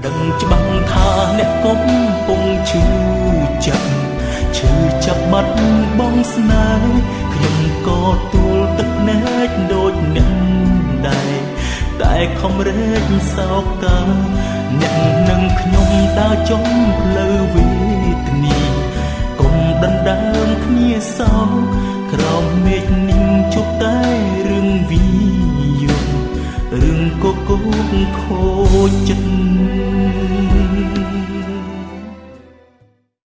ដឹងច្បាស់ថាអ្នកកំពុងឈឺចាប់បាត់បងស្នេហ៍ខ្ញុំក៏ទូលទឹកភ្នែកដូចអ្នកដែរតែខំរែកសោកកាអ្នកនឹងខ្ញុំដើរចុងផ្លូវវេទនីកុំដណ្ដើមគ្នាសោកក្រោមមេឃនឹងជប់តែរឿងវីយរឿងកកខូចចិត្ត